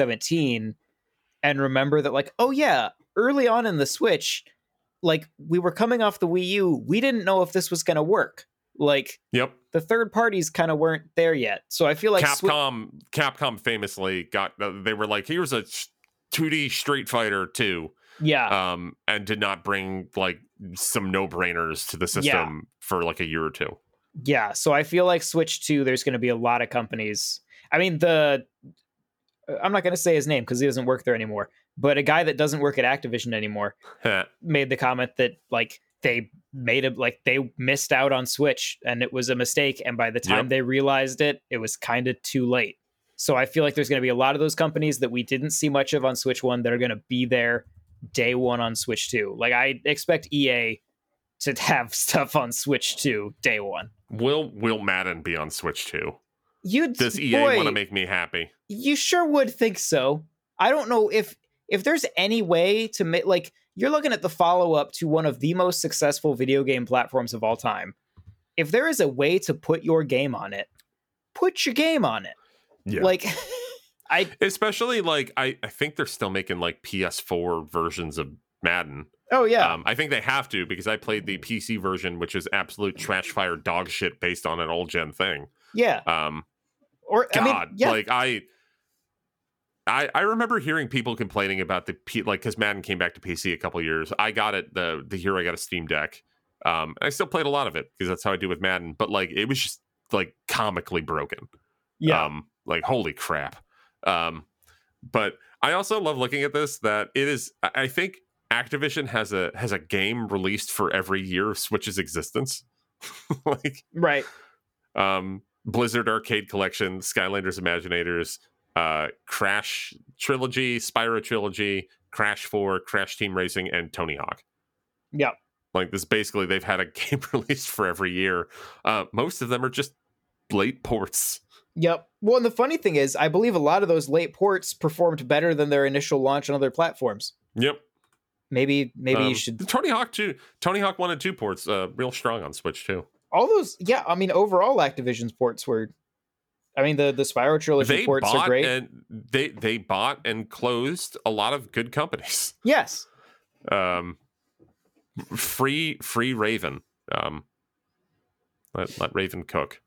2017 and remember that like, oh yeah, early on in the Switch, like we were coming off the Wii U, we didn't know if this was going to work. Like,
yep,
the third parties kind of weren't there yet. So I feel like
Capcom famously they were like, here's a 2D Street Fighter 2.
Yeah.
And did not bring like some no-brainers to the system for like a year or two.
Yeah. So I feel like Switch 2, there's going to be a lot of companies. I mean, I'm not going to say his name because he doesn't work there anymore, but a guy that doesn't work at Activision anymore made the comment that like they missed out on Switch and it was a mistake. And by the time they realized it, it was kind of too late. So I feel like there's going to be a lot of those companies that we didn't see much of on Switch 1 that are going to be there day one on Switch 2. Like I expect EA to have stuff on Switch 2 day one.
Will Madden be on Switch 2? Does EA want to make me happy?
You sure would think so. I don't know if there's any way to make, like, you're looking at the follow-up to one of the most successful video game platforms of all time. If there is a way to put your game on it, put your game on it.
Yeah.
Like,
Especially, like, I think they're still making, like, PS4 versions of Madden.
Oh, yeah.
I think they have to, because I played the PC version, which is absolute trash fire dog shit based on an old gen thing.
Yeah. Or,
God,
I mean, yeah.
like, I remember hearing people complaining about because Madden came back to PC a couple years. I got it the year I got a Steam Deck. I still played a lot of it because that's how I do with Madden. But like, it was just like comically broken.
Yeah.
Like, holy crap. But I also love looking at this, that it is, I think Activision has a game released for every year of Switch's existence. Like,
right.
Blizzard Arcade Collection, Skylanders Imaginators, Crash Trilogy, Spyro Trilogy, Crash 4, Crash Team Racing, and Tony Hawk.
Yeah.
Like, this basically, they've had a game released for every year. Most of them are just late ports.
Yep. Well, and the funny thing is, I believe a lot of those late ports performed better than their initial launch on other platforms.
Yep.
Maybe you should.
The Tony Hawk 1 and 2 ports, real strong on Switch too.
All those, yeah. I mean, overall, Activision's ports were. I mean, the Spyro Trilogy ports are great.
And they bought and closed a lot of good companies.
Yes.
Free Raven. Let Raven cook.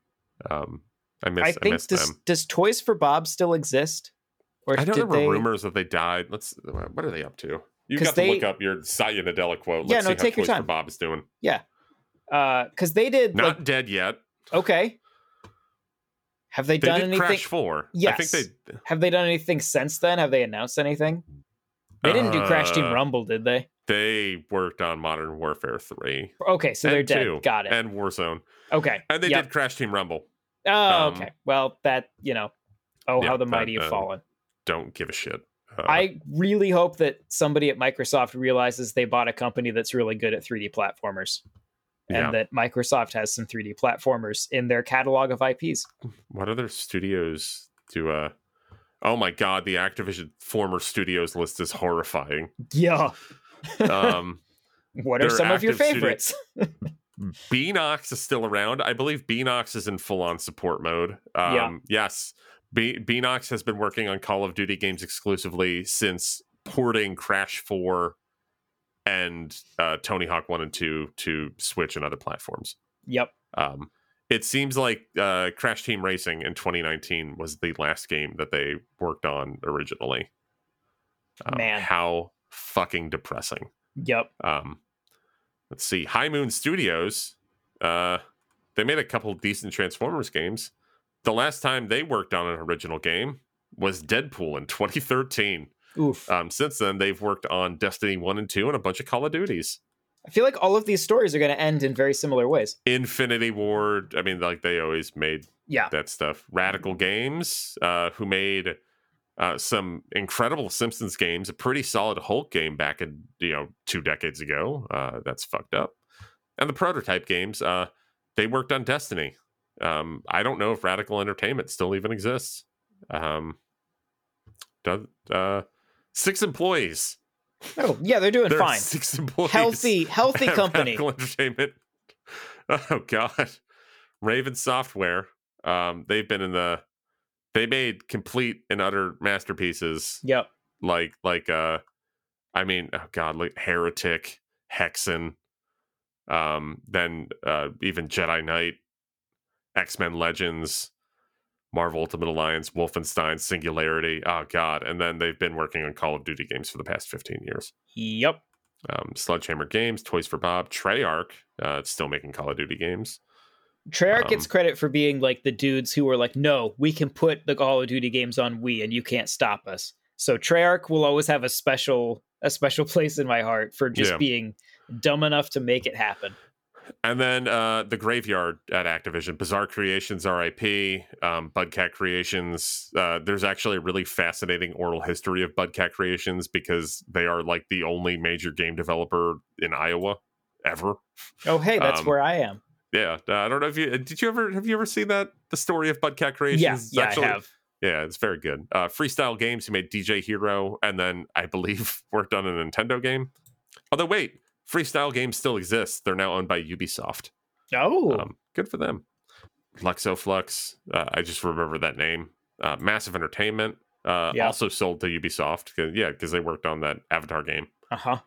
I miss them.
Does Toys for Bob still exist? Or
I know there were rumors that they died. What are they up to? You got to look up your Satya Nadella quote. Let's see how
take your
Toys
time.
for Bob is doing.
Yeah. Because they did
not dead yet.
Okay. Have they done anything?
Crash 4.
Yes.
I think
have they done anything since then? Have they announced anything? They didn't do Crash Team Rumble, did they?
They worked on Modern Warfare 3.
Okay, so they're dead.
2,
Got it.
And Warzone.
Okay.
And they did Crash Team Rumble.
Oh, okay. Well, that, how the mighty have fallen.
Don't give a shit.
I really hope that somebody at Microsoft realizes they bought a company that's really good at 3D platformers. And that Microsoft has some 3D platformers in their catalog of IPs. What
other studios do... Oh my god, the Activision former studios list is horrifying.
Yeah. What are some of your favorites?
Beanox is still around. I believe Beanox is in full-on support mode. Yes. Beanox has been working on Call of Duty games exclusively since porting Crash 4 and Tony Hawk 1 and 2 to Switch and other platforms.
Yep.
It seems like Crash Team Racing in 2019 was the last game that they worked on originally.
Man.
How fucking depressing.
Yep.
Let's see. High Moon Studios, they made a couple decent Transformers games. The last time they worked on an original game was Deadpool in 2013.
Oof.
Since then, they've worked on Destiny 1 and 2 and a bunch of Call of Duties.
I feel like all of these stories are going to end in very similar ways.
Infinity Ward, I mean, like, they always made that stuff. Radical Games, who made some incredible Simpsons games, a pretty solid Hulk game back in 2 decades ago. That's fucked up. And the Prototype games, they worked on Destiny. I don't know if Radical Entertainment still even exists. 6 employees.
Oh yeah, they're doing fine.
6 employees.
Healthy company.
Radical Entertainment. Oh god. Raven Software. They've been they made complete and utter masterpieces.
Yep.
Like oh god, like Heretic, Hexen, then even Jedi Knight, X-Men Legends, Marvel Ultimate Alliance, Wolfenstein, Singularity. Oh god, and then they've been working on Call of Duty games for the past 15 years.
Yep.
Sledgehammer Games, Toys for Bob, Treyarch, still making Call of Duty games.
Treyarch gets credit for being like the dudes who were like, no, we can put the Call of Duty games on Wii and you can't stop us. So Treyarch will always have a special place in my heart for just being dumb enough to make it happen.
And then the Graveyard at Activision, Bizarre Creations, RIP, Budcat Creations. There's actually a really fascinating oral history of Budcat Creations because they are like the only major game developer in Iowa ever.
Oh, hey, that's where I am.
Yeah, I don't know if have you ever seen the story of Budcat Creations?
Yeah, I have.
Yeah, it's very good. Freestyle Games, who made DJ Hero, and then I believe worked on a Nintendo game. Although wait, Freestyle Games still exists. They're now owned by Ubisoft.
Oh,
good for them. Luxoflux. I just remember that name. Massive Entertainment.
Yeah.
Also sold to Ubisoft. Because they worked on that Avatar game.
Uh-huh.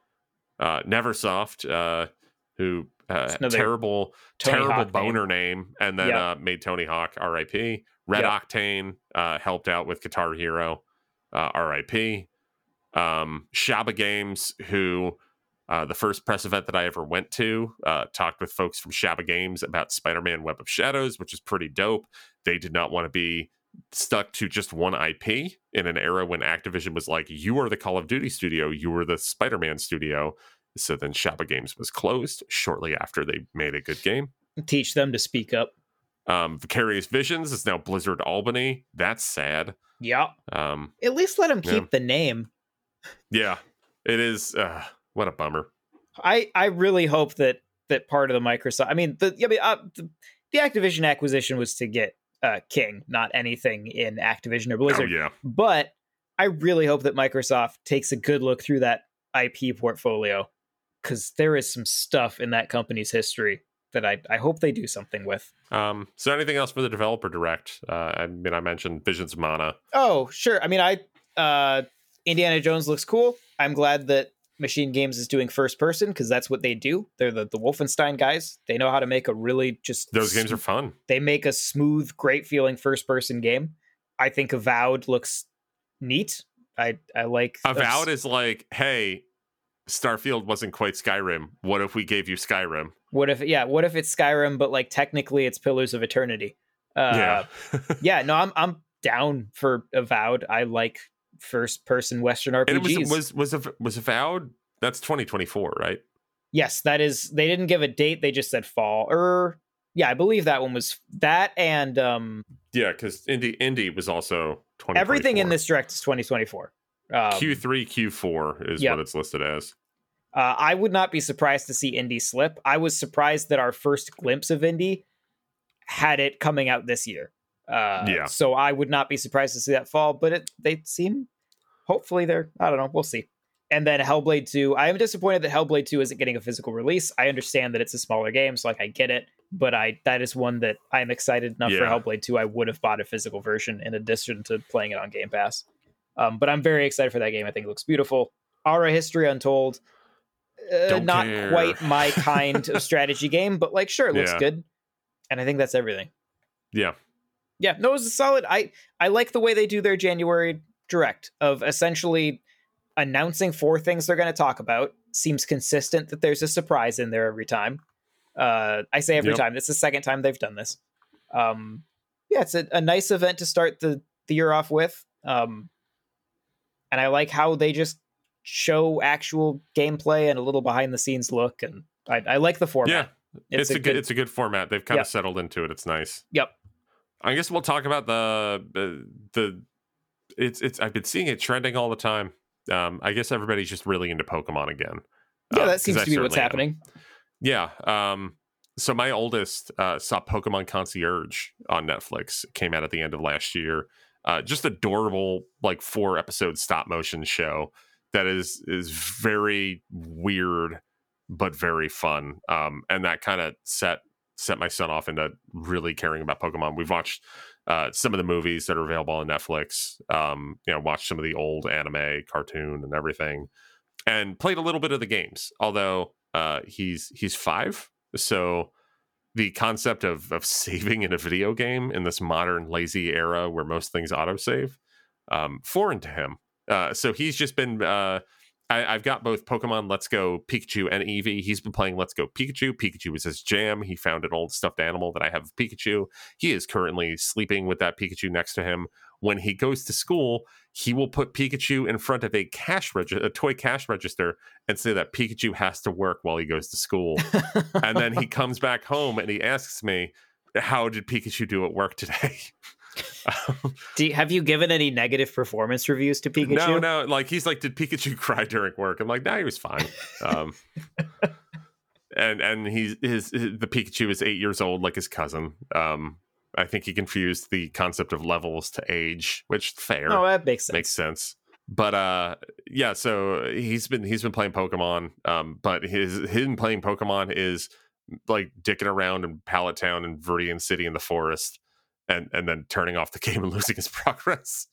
Neversoft, who
Another
terrible
Tony Hawk
boner name, and then
Yeah.
made Tony Hawk R.I.P. Red
Yeah.
Octane helped out with Guitar Hero R.I.P. Shaba Games, who the first press event that I ever went to talked with folks from Shaba Games about Spider-Man Web of Shadows, which is pretty dope. They did not want to be stuck to just one IP in an era when Activision was like, you are the Call of Duty studio, you were the Spider-Man studio. So then Shaba Games was closed shortly after they made a good game.
Teach them to speak up.
Vicarious Visions is now Blizzard Albany. That's sad.
Yeah.
At
least let them keep the name.
Yeah, it is. What a bummer.
I really hope that part of the Microsoft, the Activision acquisition was to get King, not anything in Activision or Blizzard.
Oh, yeah.
But I really hope that Microsoft takes a good look through that IP portfolio, because there is some stuff in that company's history that I hope they do something with.
So anything else for the developer direct? I mentioned Visions of Mana.
Oh, sure. Indiana Jones looks cool. I'm glad that Machine Games is doing first person, because that's what they do. They're the Wolfenstein guys. They know how to make a really
those games are fun.
They make a smooth, great feeling first person game. I think Avowed looks neat. I like
Avowed is like, hey, Starfield wasn't quite Skyrim. What if we gave you Skyrim?
What if it's Skyrim, but like technically it's Pillars of Eternity? No, I'm down for Avowed. I like first person Western RPGs.
And it was Avowed? That's 2024, right?
Yes, that is. They didn't give a date. They just said fall. I believe that one was that. And
because Indie was also 2024.
Everything in this direct is 2024.
Q3, Q4 is what it's listed as.
I would not be surprised to see Indie slip. I was surprised that our first glimpse of Indie had it coming out this year. So I would not be surprised to see that fall, but they seem, hopefully I don't know, we'll see. And then Hellblade 2, I am disappointed that Hellblade 2 isn't getting a physical release. I understand that it's a smaller game, so I get it, but that is one that I'm excited enough for Hellblade 2. I would have bought a physical version in addition to playing it on Game Pass. But I'm very excited for that game. I think it looks beautiful. Aura History Untold, not quite my kind of strategy game, but sure, it looks good. And I think that's everything. Yeah, no, it was a solid. I like the way they do their January direct of essentially announcing 4 things they're going to talk about. Seems consistent that there's a surprise in there every time. I say every time. It's the second time they've done this. It's a nice event to start the year off with. And I like how they just show actual gameplay and a little behind the scenes look. And I like the format.
Yeah, it's a good format. They've kind of settled into it. It's nice.
Yep.
I guess we'll talk about it's I've been seeing it trending all the time. I guess everybody's just really into Pokemon again.
That seems to be what's happening.
Yeah. So my oldest saw Pokemon Concierge on Netflix. It came out at the end of last year. Just adorable, 4-episode stop motion show that is very weird but very fun. And that kind of set my son off into really caring about Pokemon. We've watched some of the movies that are available on Netflix. Watched some of the old anime, cartoon, and everything, and played a little bit of the games. Although he's 5, so the concept of saving in a video game in this modern lazy era where most things autosave, foreign to him. So he's just been. I've got both Pokemon Let's Go Pikachu and Eevee. He's been playing Let's Go Pikachu. Pikachu is his jam. He found an old stuffed animal that I have of Pikachu. He is currently sleeping with that Pikachu next to him. When he goes to school, he will put Pikachu in front of a toy cash register and say that Pikachu has to work while he goes to school. And then he comes back home and he asks me, how did Pikachu do at work today?
Have you given any negative performance reviews to Pikachu?
No. He's like, did Pikachu cry during work? I'm like, no, he was fine. And the Pikachu is 8 years old, like his cousin. I think he confused the concept of levels to age, which fair.
Oh, that makes sense.
Makes sense. But so he's been playing Pokemon. But him playing Pokemon is like dicking around in Pallet Town and Viridian City in the forest, and then turning off the game and losing his progress.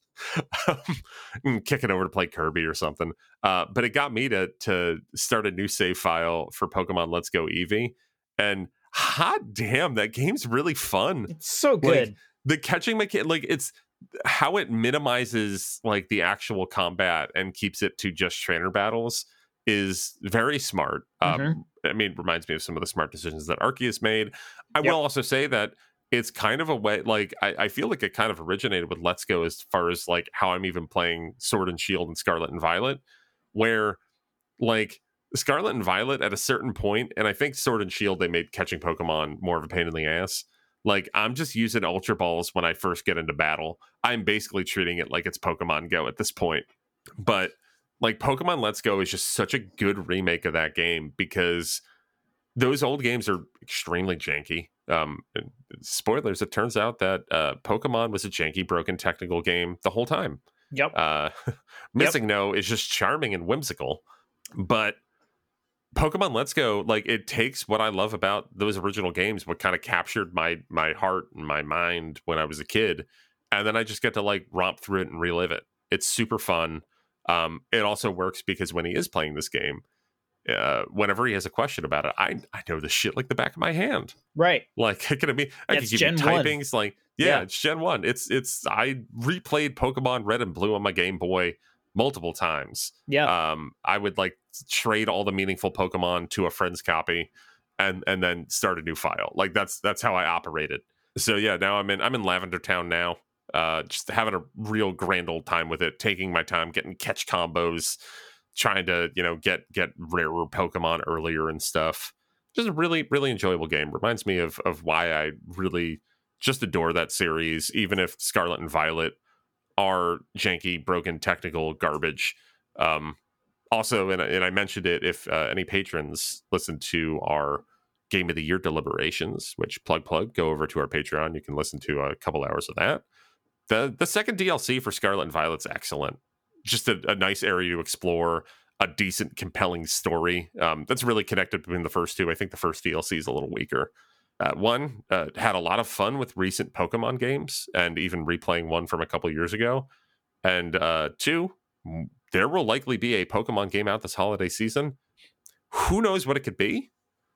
And kicking over to play Kirby or something. But it got me to start a new save file for Pokemon Let's Go Eevee. And hot damn, that game's really fun.
It's so good.
Like, the catching mechanic, like it's how it minimizes like the actual combat and keeps it to just trainer battles is very smart. I mean, it reminds me of some of the smart decisions that Arceus made. I will also say that it's kind of a way, like, I feel like it kind of originated with Let's Go as far as like how I'm even playing Sword and Shield and Scarlet and Violet, where like Scarlet and Violet at a certain point, and I think Sword and Shield, they made catching Pokemon more of a pain in the ass. Like, I'm just using Ultra Balls when I first get into battle. I'm basically treating it like it's Pokemon Go at this point. But like Pokemon Let's Go is just such a good remake of that game because those old games are extremely janky. Spoilers, it turns out that Pokemon was a janky, broken technical game the whole time. Missing No is just charming and whimsical. But Pokemon Let's Go, like, it takes what I love about those original games, what kind of captured my heart and my mind when I was a kid, and then I just get to like romp through it and relive it. It's super fun. It also works because when he is playing this game, whenever he has a question about it, I know the shit like the back of my hand.
Right.
Like, I can give you typings. Like, it's Gen 1. It's I replayed Pokemon Red and Blue on my Game Boy multiple times. I would like trade all the meaningful Pokemon to a friend's copy and then start a new file. Like, that's how I operated. So yeah, now I'm in Lavender Town now. Just having a real grand old time with it, taking my time, getting catch combos, trying to, get rarer Pokemon earlier and stuff. Just a really, really enjoyable game. Reminds me of why I really just adore that series, even if Scarlet and Violet are janky, broken, technical garbage. Also, and I mentioned it, if any patrons listen to our Game of the Year deliberations, which plug, go over to our Patreon. You can listen to a couple hours of that. The second DLC for Scarlet and Violet's excellent. Just a nice area to explore, a decent, compelling story that's really connected between the first two. I think the first DLC is a little weaker. One, had a lot of fun with recent Pokemon games and even replaying one from a couple years ago. And two, there will likely be a Pokemon game out this holiday season. Who knows what it could be?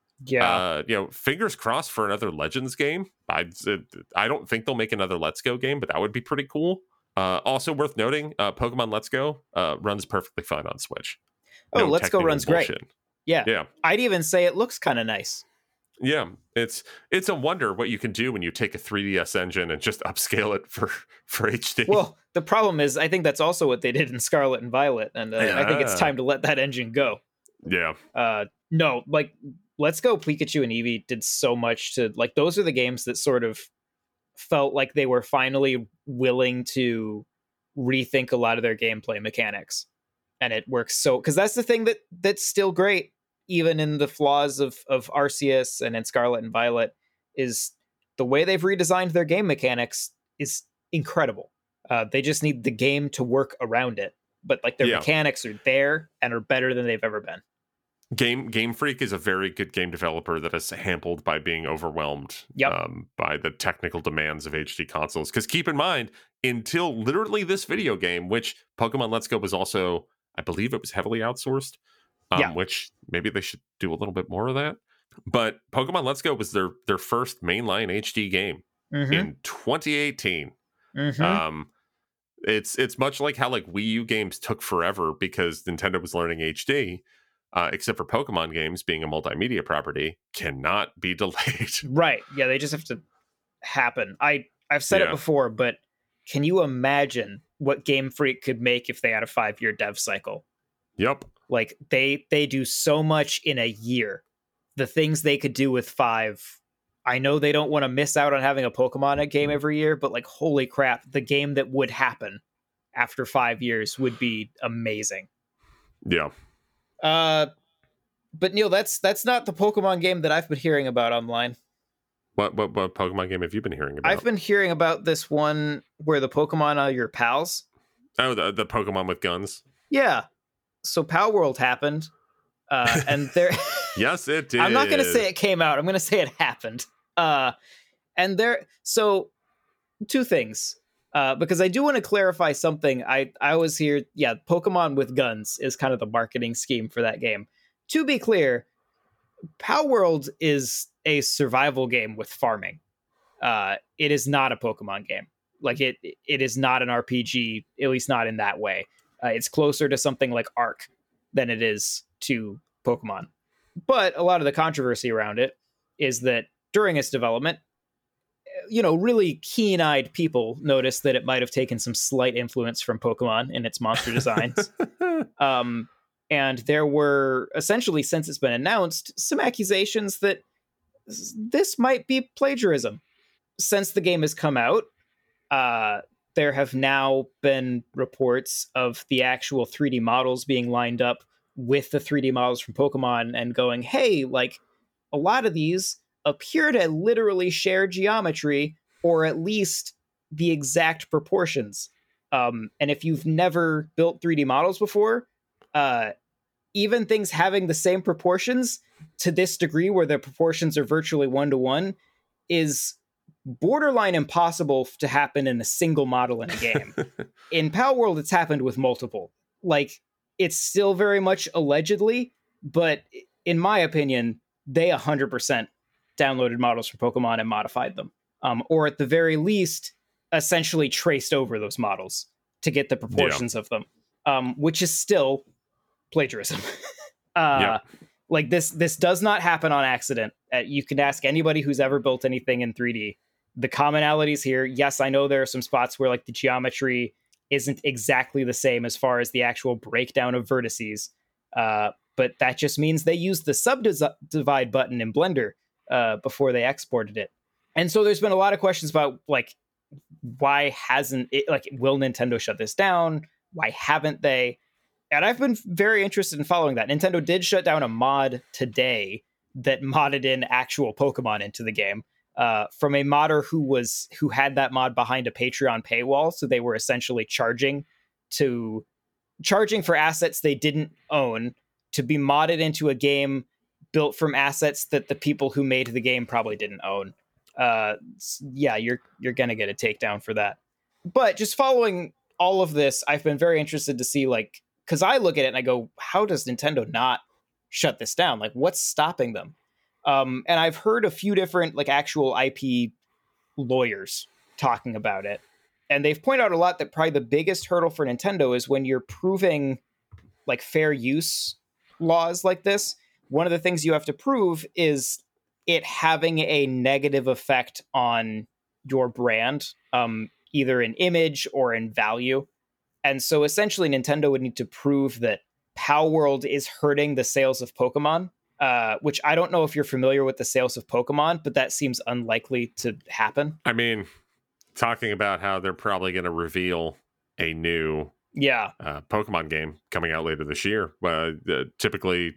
Fingers crossed for another Legends game. I don't think they'll make another Let's Go game, but that would be pretty cool. Also worth noting, Pokemon Let's Go runs perfectly fine on Switch.
No, Let's Go runs
bullshit.
Great. Yeah. I'd even say it looks kind of nice.
Yeah, it's a wonder what you can do when you take a 3DS engine and just upscale it for HD.
Well, the problem is, I think that's also what they did in Scarlet and Violet, and I think it's time to let that engine go.
Yeah.
No, like, Let's Go Pikachu and Eevee did so much to, like, those are the games that sort of felt like they were finally willing to rethink a lot of their gameplay mechanics. And it works so, because that's the thing that's still great, even in the flaws of Arceus and in Scarlet and Violet, is the way they've redesigned their game mechanics is incredible. They just need the game to work around it. But like, their mechanics are there and are better than they've ever been.
Game Freak is a very good game developer that is hampered by being overwhelmed by the technical demands of HD consoles. Because keep in mind, until literally this video game, which Pokemon Let's Go was also, I believe it was heavily outsourced, which maybe they should do a little bit more of that. But Pokemon Let's Go was their first mainline HD game in 2018. It's much like how like Wii U games took forever because Nintendo was learning HD. Except for Pokemon games being a multimedia property, cannot be delayed.
Right. Yeah, they just have to happen. I've said it before, but can you imagine what Game Freak could make if they had a 5-year dev cycle?
Yep.
Like, they do so much in a year. The things they could do with 5. I know they don't want to miss out on having a Pokemon game every year, but like, holy crap, the game that would happen after 5 years would be amazing.
Yeah.
But Neil, that's not the Pokemon game that I've been hearing about online.
What Pokemon game have you been hearing about?
I've been hearing about this one where the Pokemon are your pals.
Oh, the Pokemon with guns.
Yeah. So Pal World happened, and
Yes, it did.
I'm not going to say it came out. I'm going to say it happened. So two things. Because I do want to clarify something. I was here. Yeah, Pokemon with guns is kind of the marketing scheme for that game. To be clear, Palworld is a survival game with farming. It is not a Pokemon game. Like it is not an RPG, at least not in that way. It's closer to something like Ark than it is to Pokemon. But a lot of the controversy around it is that during its development, really keen-eyed people noticed that it might have taken some slight influence from Pokemon in its monster designs. And there were essentially, since it's been announced, some accusations that this might be plagiarism. Since the game has come out, there have now been reports of the actual 3D models being lined up with the 3D models from Pokemon and going, hey, like, a lot of these appear to literally share geometry or at least the exact proportions. And if you've never built 3D models before, even things having the same proportions to this degree where the proportions are virtually 1-to-1 is borderline impossible to happen in a single model in a game. In Palworld, it's happened with multiple. Like, it's still very much allegedly, but in my opinion, they 100% downloaded models from Pokemon and modified them. Or at the very least, essentially traced over those models to get the proportions of them, which is still plagiarism. Like this does not happen on accident. You can ask anybody who's ever built anything in 3D. The commonalities here, yes, I know there are some spots where like the geometry isn't exactly the same as far as the actual breakdown of vertices, but that just means they used the subdivide button in Blender before they exported it. And so there's been a lot of questions about like, why hasn't it, like, will Nintendo shut this down? Why haven't they? And I've been very interested in following that. Nintendo did shut down a mod today that modded in actual Pokemon into the game from a modder who had that mod behind a Patreon paywall. So they were essentially charging for assets they didn't own to be modded into a game built from assets that the people who made the game probably didn't own. Yeah, you're gonna get a takedown for that. But just following all of this, I've been very interested to see, like, because I look at it and I go, how does Nintendo not shut this down? Like, what's stopping them? And I've heard a few different like actual IP lawyers talking about it, and they've pointed out a lot that probably the biggest hurdle for Nintendo is when you're proving like fair use laws like this. One of the things you have to prove is it having a negative effect on your brand, either in image or in value. And so essentially Nintendo would need to prove that Palworld is hurting the sales of Pokemon, which I don't know if you're familiar with the sales of Pokemon, but that seems unlikely to happen.
I mean, talking about how they're probably going to reveal a new Pokemon game coming out later this year. Typically,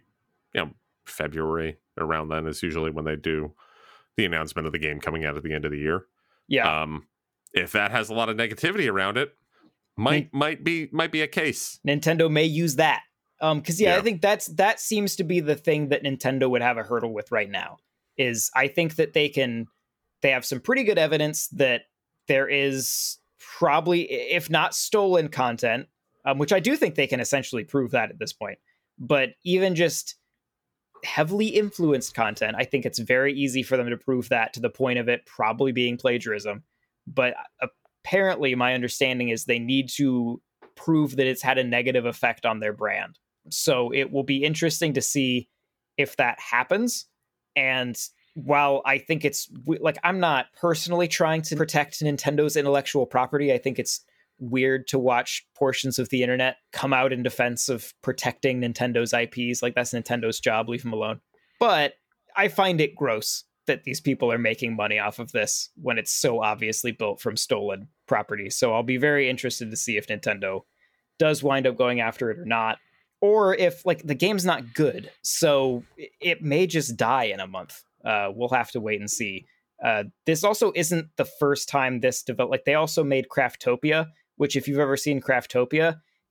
February, around then is usually when they do the announcement of the game coming out at the end of the year.
Yeah.
If that has a lot of negativity around it, might be a case.
Nintendo may use that. Because I think that seems to be the thing that Nintendo would have a hurdle with right now. Is I think that they have some pretty good evidence that there is probably, if not stolen content, which I do think they can essentially prove that at this point, but even just heavily influenced content, I think it's very easy for them to prove that to the point of it probably being plagiarism. But apparently my understanding is they need to prove that it's had a negative effect on their brand. So it will be interesting to see if that happens. And while I think it's like, I'm not personally trying to protect Nintendo's intellectual property, I think it's weird to watch portions of the internet come out in defense of protecting Nintendo's IPs. Like, that's Nintendo's job, leave them alone. But I find it gross that these people are making money off of this when it's so obviously built from stolen property. So I'll be very interested to see if Nintendo does wind up going after it or not, or if like the game's not good. So it may just die in a month. We'll have to wait and see. This also isn't the first time this developed. Like, they also made Craftopia, which, if you've ever seen Craftopia,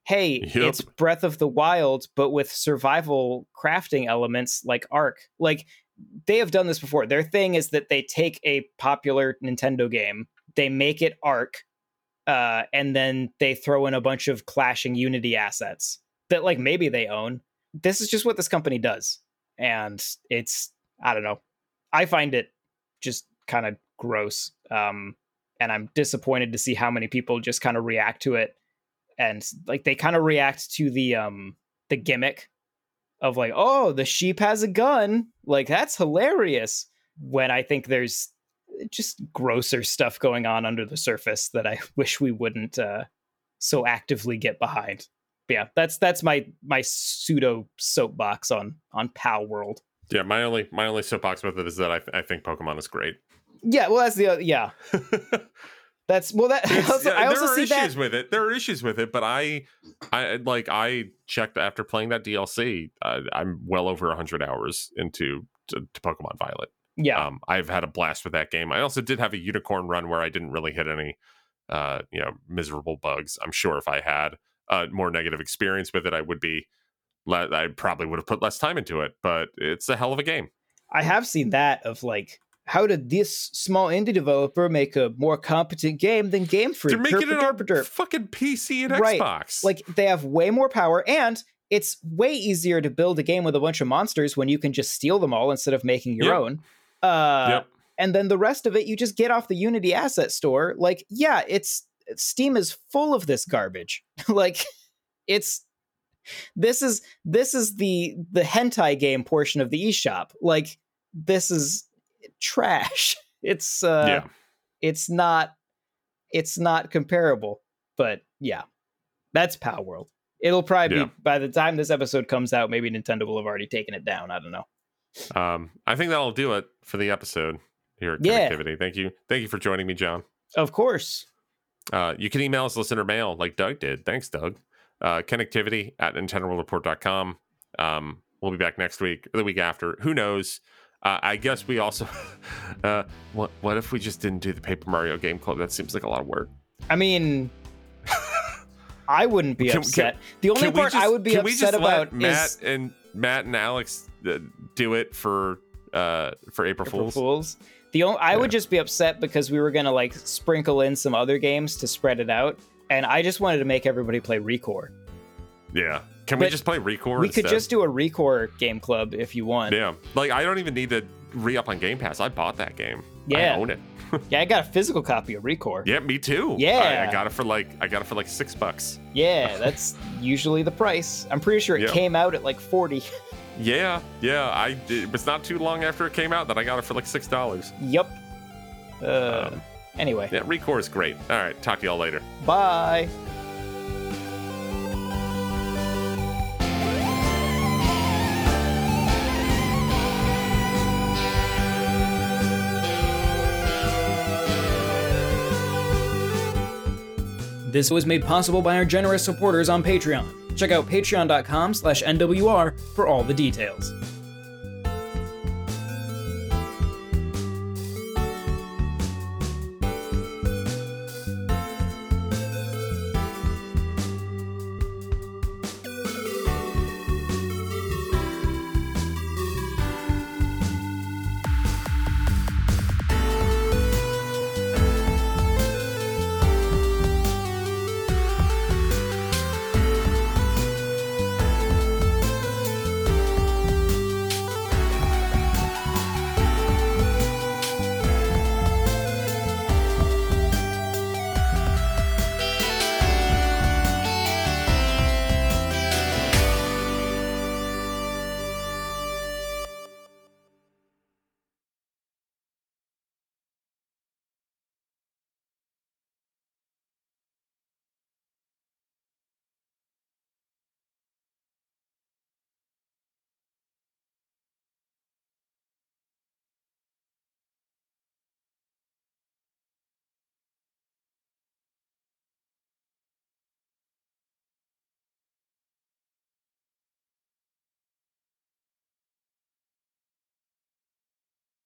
hey, it's Breath of the Wild, but with survival crafting elements like Ark. Like, they have done this before. Their thing is that they take a popular Nintendo game, they make it Ark, and then they throw in a bunch of clashing Unity assets that, like, maybe they own. This is just what this company does. And it's, I don't know. I find it just kind of gross. And I'm disappointed to see how many people just kind of react to it. And like, they kind of react to the gimmick of like, oh, the sheep has a gun. Like, that's hilarious. When I think there's just grosser stuff going on under the surface that I wish we wouldn't so actively get behind. But yeah, that's my pseudo soapbox on Pal World.
Yeah, my only soapbox with it is that I think Pokemon is great.
Yeah, well, that's the yeah. That's well. That I also see
issues with it. There are issues with it, but I checked after playing that DLC. I'm well over 100 hours into Pokemon Violet.
Yeah,
I've had a blast with that game. I also did have a unicorn run where I didn't really hit any, miserable bugs. I'm sure if I had a more negative experience with it, I probably would have put less time into it. But it's a hell of a game.
I have seen that of like, how did this small indie developer make a more competent game than Game Freak?
They're making it on fucking PC and Xbox.
Like, they have way more power, and it's way easier to build a game with a bunch of monsters when you can just steal them all instead of making your own. And then the rest of it, you just get off the Unity asset store. Like, yeah, Steam is full of this garbage. Like, this is the hentai game portion of the eShop. Like, this is trash. It's not comparable. But yeah, that's Pal World. It'll probably be, by the time this episode comes out, maybe Nintendo will have already taken it down. I don't know.
I think that'll do it for the episode here at Connectivity. Thank you for joining me, John.
Of course.
You can email us listener mail like Doug did. Thanks, Doug. Connectivity@NintendoWorldReport.com. We'll be back next week or the week after. Who knows? I guess we also what if we just didn't do the Paper Mario Game Club? That seems like a lot of work.
I mean, I wouldn't be upset. The only part I would be upset about is
Matt and Alex do it for April Fools.
I would just be upset because we were gonna like sprinkle in some other games to spread it out, and I just wanted to make everybody play Recore.
Yeah. Can we just play Recore?
We could just do a Recore game club if you want.
Yeah. Like, I don't even need to re-up on Game Pass. I bought that game.
Yeah.
I own it.
Yeah, I got a physical copy of Recore.
Yeah, me too.
Yeah.
I got it for like $6.
Yeah, that's usually the price. I'm pretty sure it came out at like 40.
Yeah. It was not too long after it came out that I got it for like $6.
Yep. Anyway.
Yeah, Recore is great. All right, talk to y'all later.
Bye. This was made possible by our generous supporters on Patreon. Check out patreon.com/NWR for all the details.